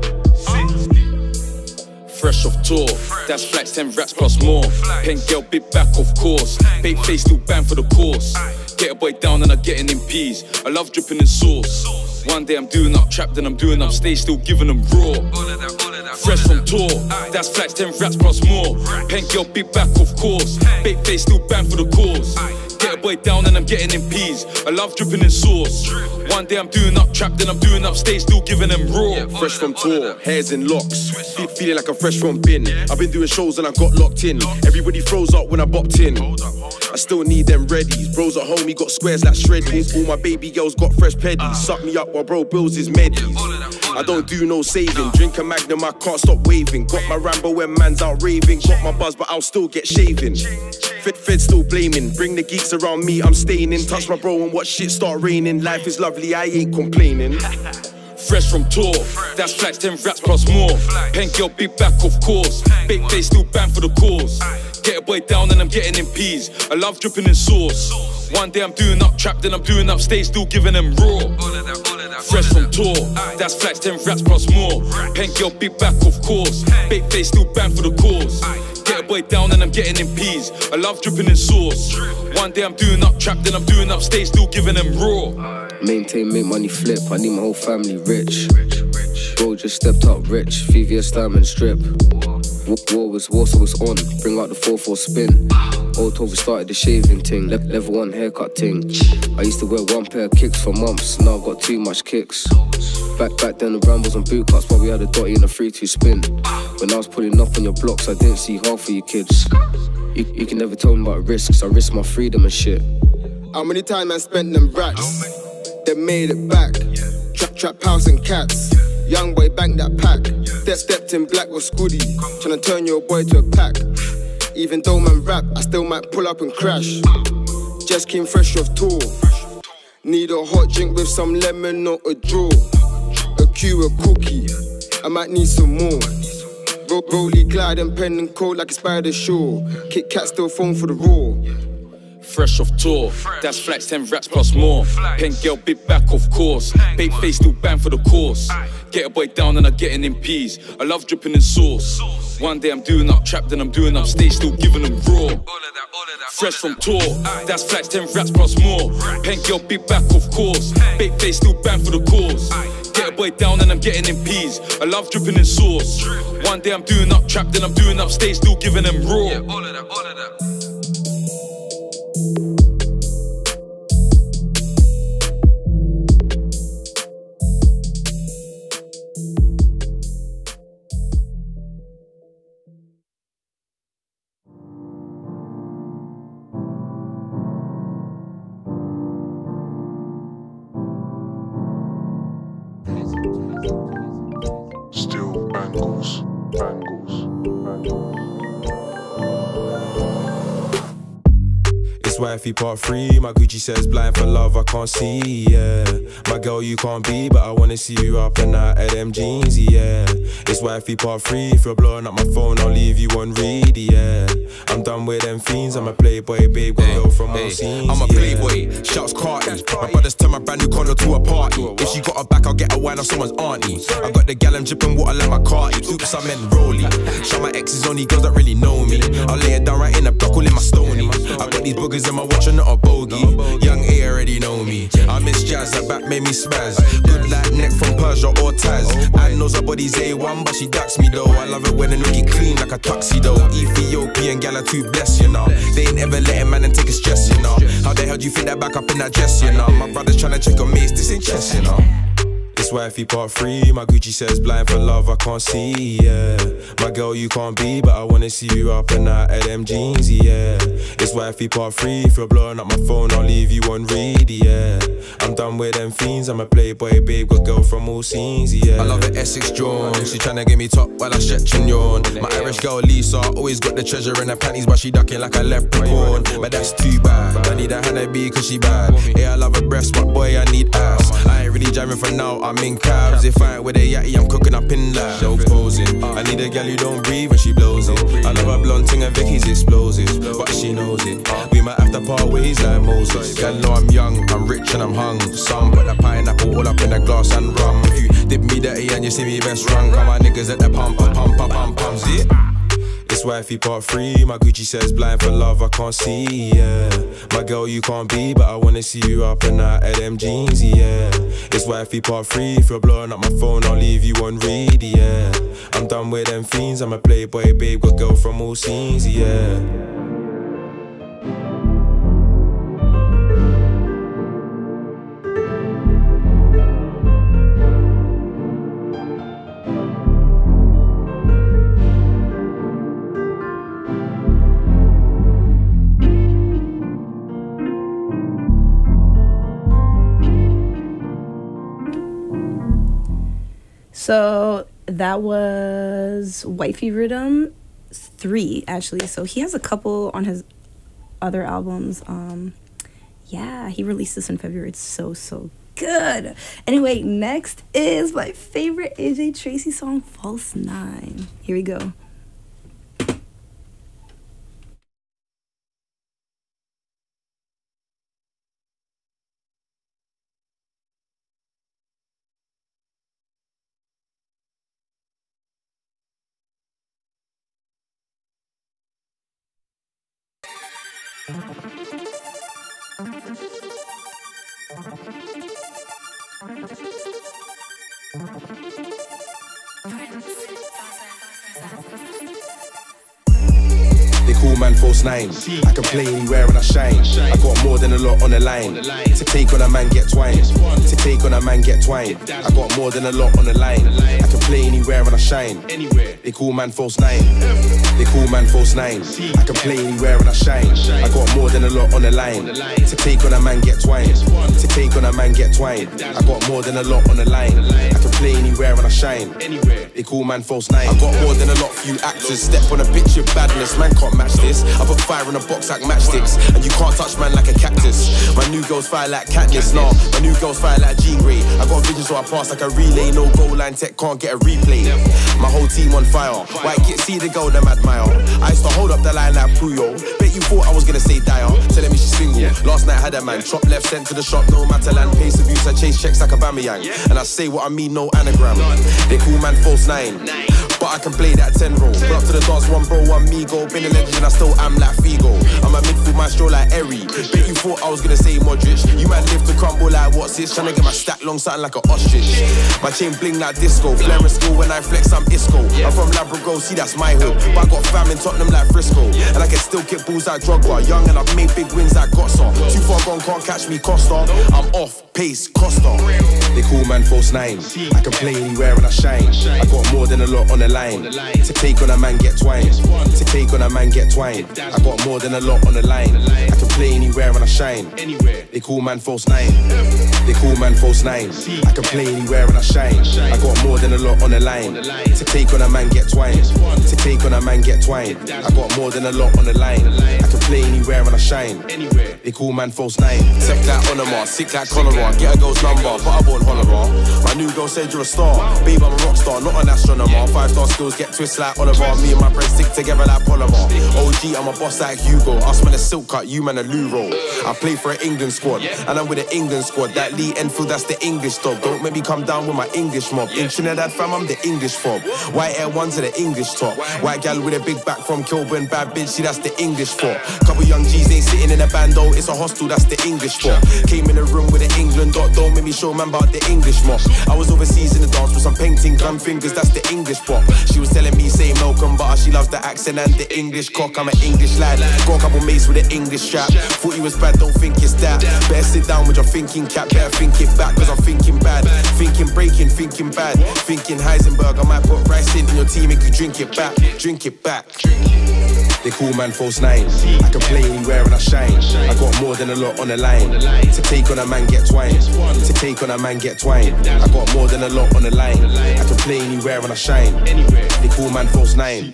Speaker 17: Fresh off tour, that's flax, ten rats plus more. Pen girl, big back, of course. Bait face, still bang for the course. Get a boy down and I'm getting in peas. I love dripping in sauce. One day I'm doing up trap, then I'm doing up stage, still giving them raw. Fresh from tour, that's flax, ten rats plus more. Pen girl, big back, of course. Bait face, still bang for the cause. Get a boy down and I'm getting in peas. I love dripping in sauce. One day I'm doing up trap, then I'm doing up stage, still giving them raw.
Speaker 8: Fresh from tour, hairs in locks. Fe feeling like I'm fresh from bin. I've been doing shows and I got locked in. Everybody froze up when I bopped in. I still need them readies. Bros at home, he got squares like shreddies. All my baby girls got fresh peddies. Suck me up while bro bills his meddies. I don't do no saving. Drink a Magnum, I can't stop waving. Got my Rambo when man's out raving. Got my buzz, but I'll still get shaving. Fed, fed still blaming. Bring the geeks around me, I'm staying in. Touch my bro and watch shit start raining. Life is lovely, I ain't complaining.
Speaker 17: Fresh from tour, that's flax, ten rats plus more. Pen girl, big back, of course. Big face, still bang for the cause. Get a boy down and I'm getting in peas. I love dripping in sauce. One day I'm doing up trap, then I'm doing up stage, still giving them raw. Fresh from tour, that's flax, ten rats plus more. Pen girl, big back, of course. Big face, still bang for the cause. Get a boy down and I'm getting in peas. I love dripping in sauce. One day I'm doing up trap, then I'm doing up stage, still giving them raw.
Speaker 18: Maintain, make money flip, I need my whole family rich. Bro just stepped up rich, V V S diamond strip. War was war, so it's on, bring out the four four spin. Old Toby started the shaving ting, Le level one haircut ting. I used to wear one pair of kicks for months, now I've got too much kicks. Back back then the rambles and boot cuts, but we had a dotty and a three two spin. When I was pulling up on your blocks, I didn't see half of you kids. You, you can never tell me about risks, I risk my freedom and shit.
Speaker 19: How many times I spent them racks? Then made it back. Trap, trap, house and cats. Young boy banked that pack. Step, stepped in black with Scuddy. Tryna turn your boy to a pack. Even though man rap, I still might pull up and crash. Just came fresh off tour. Need a hot drink with some lemon, not a draw. A Q, a cookie. I might need some more. Ro Rolly, glide and pen and cold like a spider shore. Kit Kat still phone for the raw.
Speaker 17: Fresh off tour, that's flax, ten rats plus more. Pen girl, big back, of course. Bait face, still bang for the course. Get a boy down and I'm getting in peas. I love dripping in sauce. One day I'm doing up trap, then I'm doing up stage, still giving them raw. Fresh from tour, that's flax, ten rats plus more. Pen girl, big back, of course. Bait face, still bang for the cause. Get a boy down and I'm getting in peas. I love dripping in sauce. One day I'm doing up trap, then I'm doing up stage, still giving them raw. All of that, all of that.
Speaker 20: Still bangles, bangles, bangles.
Speaker 10: It's wifey part three, my Gucci says blind for love, I can't see, yeah. My girl you can't be, but I wanna see you up and out of them jeans, yeah. It's wifey part three, if you're blowing up my phone, I'll leave you on read, yeah. I'm done with them fiends, I'm a playboy, babe, gon' go from all scenes,
Speaker 21: I'm a playboy, shouts Carty. My brothers turn my brand new condo to a party. If she got her back, I'll get a wine off someone's auntie. I got the gal, I'm dripping water like my carty. Oops, I meant rolly. Shout my exes, only girls that really know me. I'll lay it down right in the block, all in my stony. I got these boogers in my watch and not a bogey. Young A already know me. I miss Jazz, that back made me spaz. Good like neck from Persia or Taz. Anne knows her body's A one, but she ducks me though. I love it when a nookie clean like a tuxedo. Ethiopian gal are too blessed, you know. They ain't ever letting man and take a stress, you know. How the hell do you fit that back up in that dress, you know? My brother's tryna check on me, this ain't chess, you know. It's wifey part three, my Gucci says blind for love, I can't see, yeah. My girl you can't be, but I wanna see you up and out of them jeans, yeah. It's wifey part three, if you're blowing up my phone, I'll leave you on read, yeah. I'm done with them fiends, I'm a playboy, babe, got girl from all scenes, yeah. I love it Essex Jones, she tryna get me top while I stretch and yawn. My Irish girl Lisa, always got the treasure in her panties, but she ducking like a leprechaun. But that's too bad, I need a Hannah-B cause she bad. Yeah, I love her breast, but boy, I need ass. I ain't really driving for now, I'm in cabs. If I ain't with a yatty, I'm cooking up in lab. Show posing, I need a gal who don't breathe when she blows it. I love her blonde ting and Vicky's explosives, but she knows it. We might have to part ways ways like Moses. Girl know I'm young, I'm rich and I'm hung. Some put that pineapple all up in a glass and rum. If you dip me dirty and you see me best run, come on niggas at the pump, pump, pump, pump, pump, pump, see? It's wifey part three. My Gucci says blind for love, I can't see, yeah. My girl, you can't be, but I wanna see you up and out of them jeans, yeah. It's wifey part three. If you're blowing up my phone, I'll leave you on read, yeah. I'm done with them fiends, I'm a playboy babe, got girl from all scenes, yeah.
Speaker 1: So that was Wifey Rhythm three, actually. So he has a couple on his other albums. Um, yeah, he released this in February. It's so, so good. Anyway, next is my favorite A J Tracey song, False Nine. Here we go.
Speaker 21: They call man false nine. I can play anywhere and I shine. I got more than a lot on the line. To take on a man, get twine. To take on a man, get twine. I got more than a lot on the line. I can play anywhere and I shine. They call man false nine. They call man false nine. I can play anywhere and I shine. I got more than a lot on the line. To take on a man, get twine. To take on a man, get twine. I got more than a lot on the line. I can play anywhere and I shine. They call man false nine. I got more than a lot few actors. Step on a pitch of badness, man can't match this. I put fire in a box like matchsticks, and you can't touch man like a cactus. My new girls fire like Katniss, nah. My new girls fire like Jean Grey. I got vision so I pass like a relay. No goal line tech can't get a replay. My whole team on fire. White kid see the girl them admire. I used to hold up the line like Puyo. Bet you thought I was gonna say Dyer. Telling me she's single. Last night had a man chop left, sent to the shop. No matter land pace abuse. I chase checks like a Bamiyang, and I say what I mean, no anagram. They call man false nine, but I can play that ten roll. Put up to the dance, one bro, one me go. Been a legend and I still am like Figo. I'm a midfield maestro like Eri. Bet you thought I was gonna say Modric. You man live to crumble like what's this? Tryna get my stack long, something like an ostrich. My chain bling like disco. Flare in school when I flex, I'm Isco. I'm from Labrador, see that's my hood. But I got fam in Tottenham like Frisco. And I can still kick balls like Drogba. Young and I've made big wins like Gotsa. Too far gone, can't catch me, Costa. I'm off, pace, Costa. They call man false nine. I can play anywhere and I shine. I got more than a lot on the line. To take on a man, get twine. To take on a man, get twine. I got more than a lot on the line. I can play anywhere and I shine. They call man false nine. They call man false nine. I can play anywhere and I shine. I got more than a lot on the line. To take on a man, get twine. To take on a man, get twine. I got more than a lot on the line. I can play anywhere and I shine. They call man false nine. Tech like Onoma, sick like cholera. Get a girl's number, but I won't holler. My new girl said you're a star. Babe, I'm a rock star, not an astronomer. Five star skills get twist like Oliver. Me and my friends stick together like polymer. O G, I'm a boss like Hugo. Us man a silk cut, you man a loo roll. I play for an England squad, and I'm with an England squad. That Lee Enfield, that's the English dog. Don't make me come down with my English mob. In Trinidad fam, I'm the English fob. White Air Ones are the English top. White gal with a big back from Kilburn, bad bitch, see that's the English for. Couple young G's ain't sitting in a bando, it's a hostel, that's the English for. Came in the room with an England dot, don't make me show man about the English mob. I was overseas in the dance with some painting, gun fingers, that's the English pop. She was telling me say Malcolm, but she loves the accent and the English cock. I'm an English lad, got a couple mates with an English strap. Thought you was bad, don't think it's that. Better sit down with your thinking cap, better think it back, cause I'm thinking bad. Thinking breaking, thinking bad. Thinking Heisenberg, I might put rice in, in your tea, make you drink it back. Drink it back. They call man false nine. I can play anywhere and I shine. I got more than a lot on the line. To take on a man, get twine. To take on a man, get twine. I got more than a lot on the line. I can play anywhere and I shine. They call man false nine.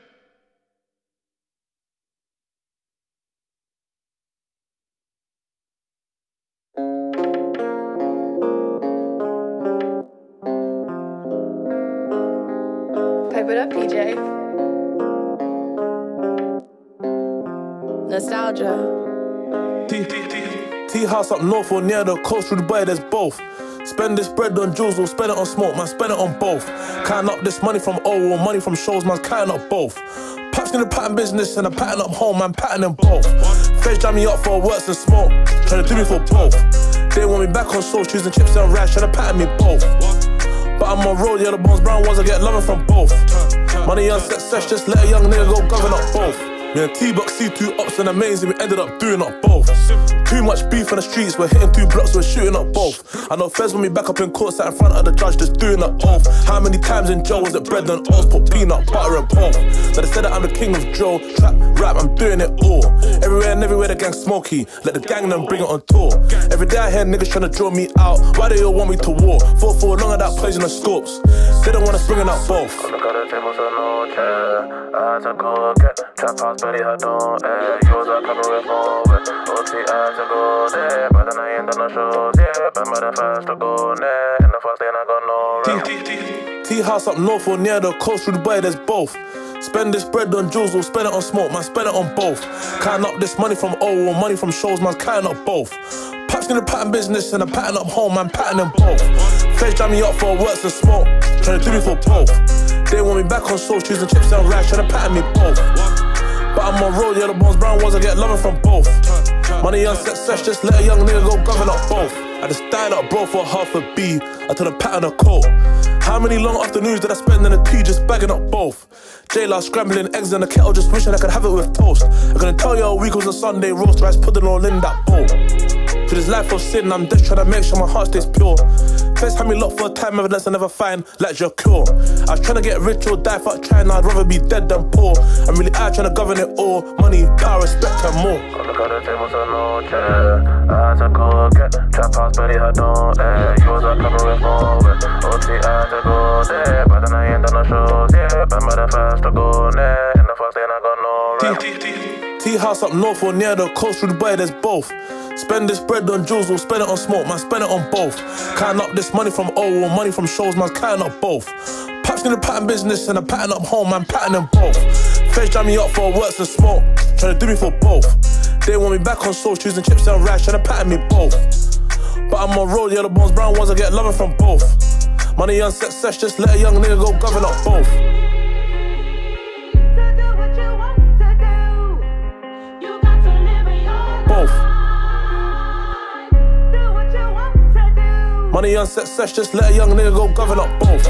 Speaker 3: Pipe it up, P J. Nostalgia.
Speaker 5: Tea house up north or near the coast through Dubai, there's both. Spend this bread on jewels or spend it on smoke, man, spend it on both. Counting up this money from O or money from shows, man, counting up both. Paps in the pattern business and a pattern up home, man, pattern them both. Feds jam me up for works and smoke, trying to do me for both. They want me back on soul, choosing chips and rice, trying to pattern me both. But I'm on road, yeah, the bones brown ones, I get loving from both. Money on success, just let a young nigga go govern up both. Me and T-Box see two ups and amazing, we ended up doing up both. Too much beef on the streets, we're hitting two blocks, we're shooting up both. I know Fez when we back up in court, sat in front of the judge, just doing up oath. How many times in jail was it bread and oats, put peanut butter and pork? Now they said that I'm the king of Joe, trap, rap, I'm doing it all. Everywhere and everywhere the gang smoky, let the gang them bring it on tour. Every day I hear niggas trying to draw me out, why they all want me to war? Fought for long of that poison scopes, they don't want us bringing up both.
Speaker 22: On the corner table, so no chair. I had to go get trap house, belly had no air. Yours are coming with more with O T, I had to go there. But then I ain't done no shows, yeah. Remember the first to go there. In the first day, I got no rent.
Speaker 5: Tea house up north or near the coast through Dubai, there's both. Spend this bread on jewels or spend it on smoke, man, spend it on both. Counting up this money from O or money from shows, man, counting up both. Paps in the pattern business and a pattern up home, man, pattern them both. Feds jam me up for works and smoke, trying to do me for both. They want me back on soul, choosing chips and rice, trying to pattern me both. But I'm on road, yeah, the bones brown ones, I get loving from both. Money on success, just let a young nigga go govern up both. I just died up, bro, for half a B, I told a pattern a coat. How many long afternoons did I spend in the tea just bagging up both? J-Law scrambling eggs in the kettle, just wishing I could have it with toast. I couldn't tell you a week was a Sunday roast, rice pudding all in that bowl. To this life of sin, I'm just trying to make sure my heart stays pure. First had me locked for a time, evidence I never find, like your cure. I was trying to get rich or die, fuck trying, I'd rather be dead than poor. I'm really out trying to govern it all, money, power, respect and more.
Speaker 22: On the corner table, so no chair. I had to go get trap house, belly had no air. Yours are coming with more with O T, I had to go there. But then I ain't done no shows, yeah. Remember the first to go there. In the first day, I got no rent.
Speaker 5: Tea house up north or near the coast through Dubai, there's both. Spend this bread on jewels or spend it on smoke, man, spend it on both. Counting up this money from O or money from shows, man, counting up both. Paps in the pattern business and a pattern up home, man, pattern them both. Feds jam me up for works and smoke, trying to do me for both. They want me back on soul, choosing chips and rice, trying to pattern me both. But I'm on road, yeah, the bones brown ones, I get loving from both. Money on success, just let a young nigga go govern up both. Both. Money on success, just let a young nigga go govern up both.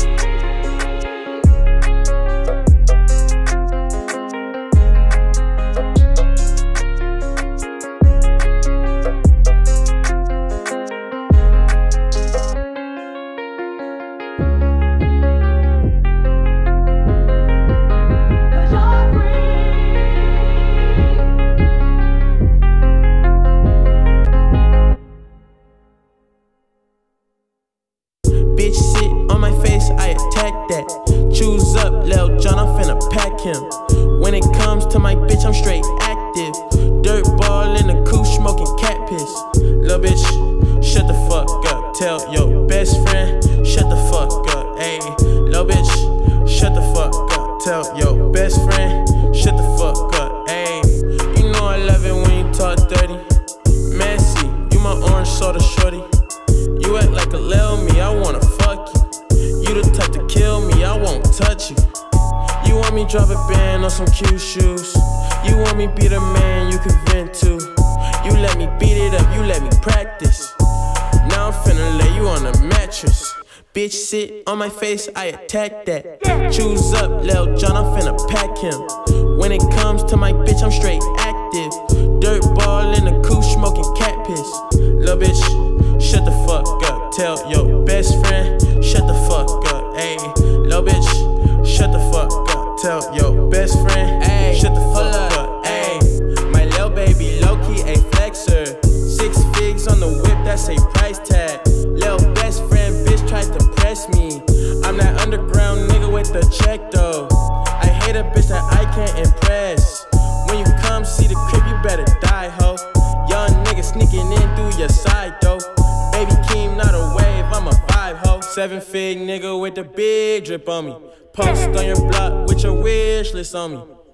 Speaker 23: Bitch sit on my face, I attack that. Choose up, Lil John, I'm finna pack him. When it comes to my bitch, I'm straight active. Dirt ball in the coupe, smoking cat piss. Lil bitch, shut the fuck up. Tell your best friend, shut the fuck up. Ayy, lil bitch, shut the fuck up. Tell your best friend, ayy, shut the fuck up. Ayy, my lil baby low-key a flexer. Six figs on the whip, that's a price tag. Lil best friend, bitch, tried to press me. I'm that underground nigga with the check though. I hate a bitch that I can't impress. When you come see the crib, you better die, ho. Young nigga sneaking in through your side though. Baby Keem, not a wave, I'm a vibe, ho. Seven fig nigga with the big drip on me. Post on your block with your wish list on me.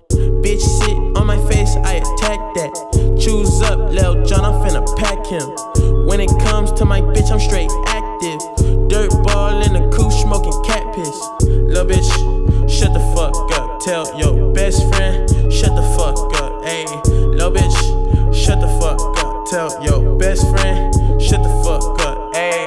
Speaker 23: Bitch sit on my face, I attack that. Choose up, Lil John, I'm finna pack him. When it comes to my bitch, I'm straight active. Dirt ball in the coupe, smoking cat piss. Lil bitch, shut the fuck up. Tell your best friend, shut the fuck up. Ayy, lil bitch, shut the fuck up. Tell your best friend, shut the fuck up. Ayy.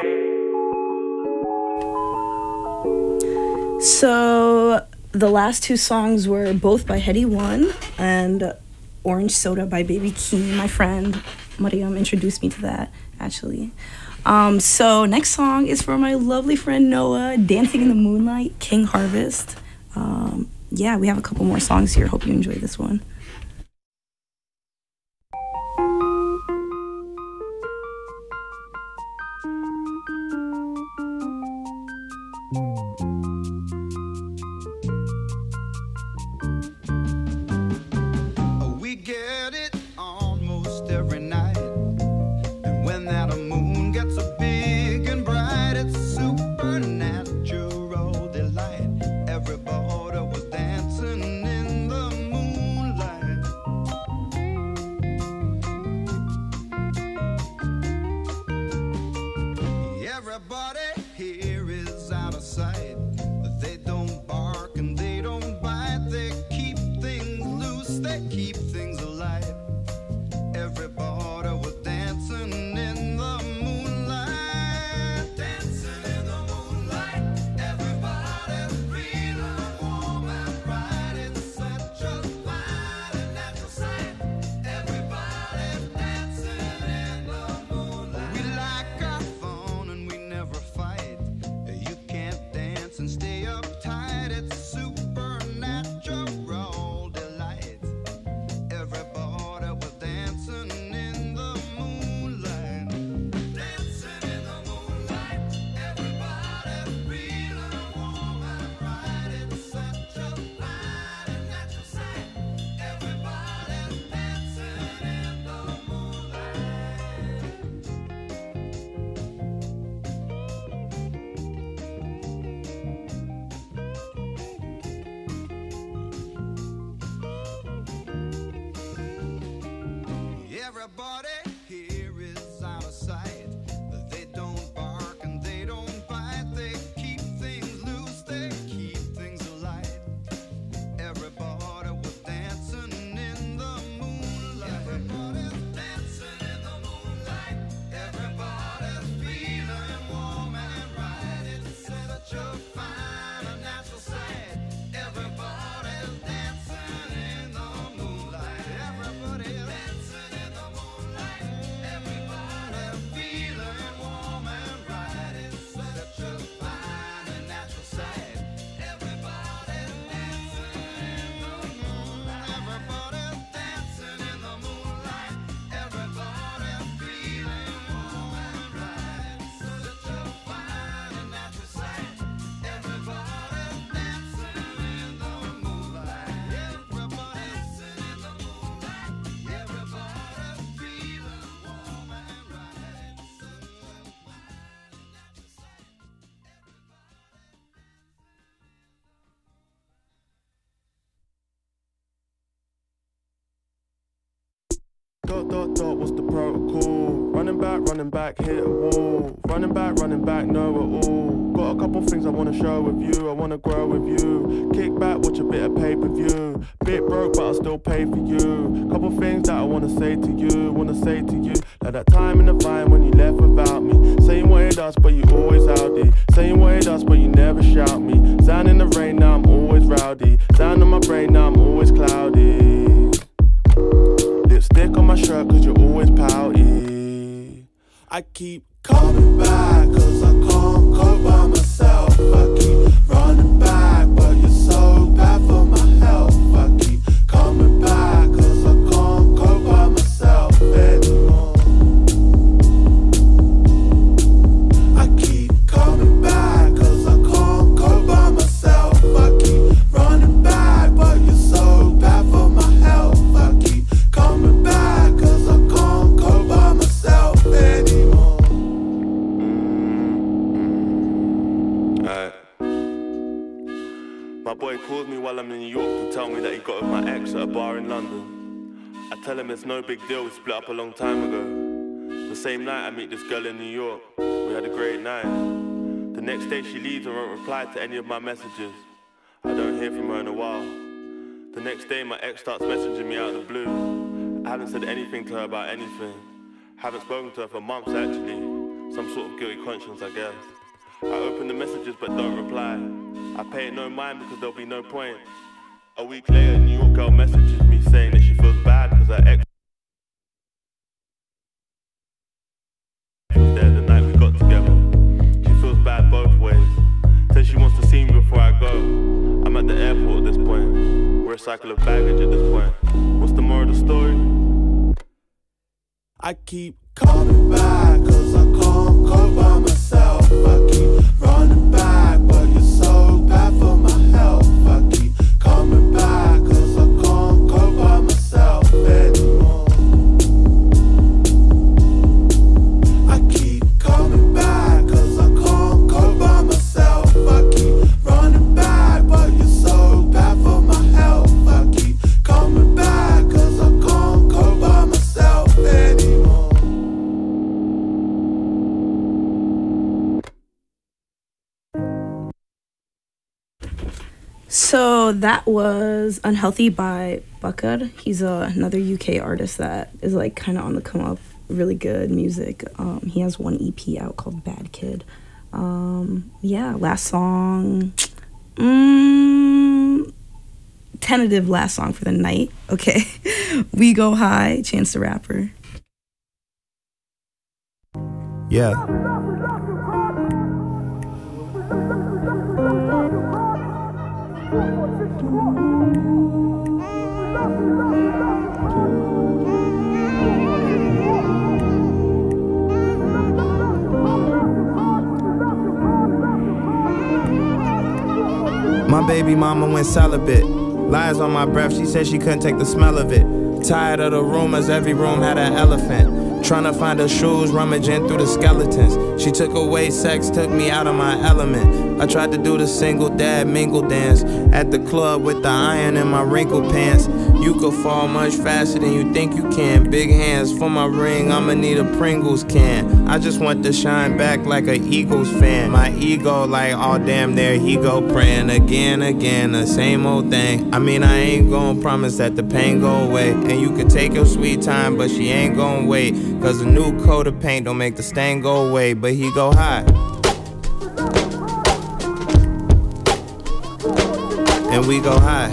Speaker 1: So the last two songs were both by Headie One and Orange Soda by Baby Keem. My friend Mariam introduced me to that, actually. Um, so next song is for my lovely friend Noah, Dancing in the Moonlight, King Harvest. Um, yeah, we have a couple more songs here. Hope you enjoy this one.
Speaker 6: We get it almost every night, and when that moon gets so big and bright, it's supernatural delight. Everybody was dancing in the moonlight. Everybody here is out of sight, but they don't bark and they don't bite. They keep things loose, they keep things alive. Everybody was dancing in the moonlight. Dancing in the moonlight. Everybody feeling warm and bright. It's such a fine and natural sight. Everybody dancing in the moonlight. We like our fun and we never fight. You can't dance and stay uptight. It's supernatural delight. Everybody was dancing in the moonlight. Dancing in the moonlight. Everybody feeling warm and bright. It's such a fine and natural sight. Everybody dancing in the Everybody here is out of sight. They don't bark and they don't bite. They keep things loose, they keep things alive. Everybody was dancing in the moonlight. Everybody's dancing in the moonlight. Everybody's feeling warm and right. It's such a fine and natural sight. Everybody's dancing in the moonlight. Everybody's dancing in the moonlight. Everybody feeling warm and right. It's such a fine and natural sight. Everybody's dancing in the moonlight. Everybody's dancing in the moonlight. Everybody feeling warm and right. It's such a fine and natural sight. Everybody's dancing in the moonlight. Everybody's dancing in the moonlight. Everybody feeling warm and right. It's such a fine and natural sight.
Speaker 7: Dot, dot, dot, what's the protocol? Running back, running back, hit a wall. Running back, running back, know it all. Got a couple things I wanna show with you, I wanna grow with you. Kick back, watch a bit of pay-per-view. Bit broke, but I'll still pay for you. Couple things that I wanna say to you, wanna say to you. Like that time in the vine when you left without me. Saying what it does, but you always howdy. Saying what it does, but you never shout me. Sound in the rain, now I'm always rowdy. Sound in my brain, now I'm always cloudy. Lipstick on my shirt cause you're always pouty. I keep coming back cause I can't cope by myself. I keep running back but you're so bad for my health. I keep coming back cause I can't cope by myself anymore. I keep coming back cause I can't cope by myself. I keep running back but you're so bad for my health. I keep coming back cause I can't cope by myself anymore. ex at a bar in London. I tell him it's no big deal, we split up a long time ago. The same night I meet this girl in New York, we had a great night. The next day she leaves and won't reply to any of my messages. I don't hear from her in a while. The next day my ex starts messaging me out of the blue. I haven't said anything to her about anything. Haven't spoken to her for months actually. Some sort of guilty conscience, I guess. I open the messages but don't reply. I pay it no mind because there'll be no point. A week later, a New York girl messages me saying that she feels bad because her ex was there the night we got together. She feels bad both ways. Says she wants to see me before I go. I'm at the airport at this point. We're a cycle of baggage at this point. What's the moral of the story?
Speaker 9: I keep coming back cause I can't go by myself. I keep running back but you're so bad for my health. I keep coming back cause I can't go by myself anymore. I keep coming back cause I can't go by myself. I keep running back but you're so bad for my health. I keep coming back cause I can't go by myself anymore.
Speaker 1: So that was Unhealthy by Bakar. He's uh, another U K artist that is like kind of on the come up, really good music. Um, he has one E P out called Bad Kid. Um, yeah, last song, mm, tentative last song for the night. Okay, We Go High, Chance the Rapper.
Speaker 11: Yeah. My baby mama went celibate. Lies on my breath, she said she couldn't take the smell of it. Tired of the rumors, every room had an elephant. Tryna find her shoes, rummaging through the skeletons. She took away sex, took me out of my element. I tried to do the single dad mingle dance at the club with the iron in my wrinkled pants. You could fall much faster than you think you can. Big hands for my ring, I'ma need a Pringles can. I just want to shine back like a Eagles fan. My ego like, oh damn, there he go praying again, again, the same old thing. I mean, I ain't gon' promise that the pain go away. And you could take your sweet time, but she ain't gon' wait. Cause a new coat of paint don't make the stain go away. But he go high, and we go high.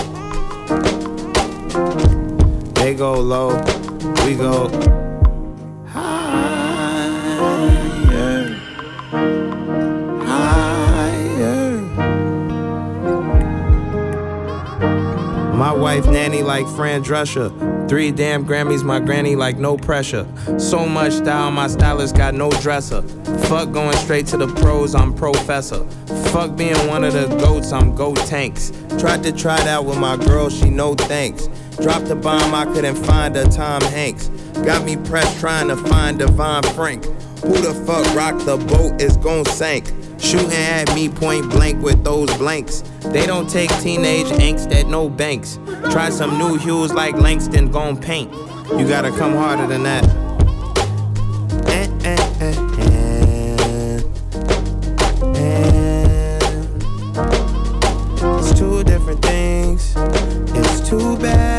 Speaker 11: They go low, we go higher, higher. My wife nanny like Fran Drescher. Three damn Grammys, my granny like no pressure. So much style, my stylist got no dresser. Fuck going straight to the pros, I'm professor. Fuck being one of the goats, I'm Go Tanks. Tried to try that with my girl, she no thanks. Dropped a bomb, I couldn't find a Tom Hanks. Got me pressed trying to find Devon Frank. Who the fuck rocked the boat is gon' sink. Shooting at me point blank with those blanks. They don't take teenage angst at no banks. Try some new hues like Langston gon' paint. You gotta come harder than that. Eh, eh, eh, eh. Eh. It's two different things. It's too bad.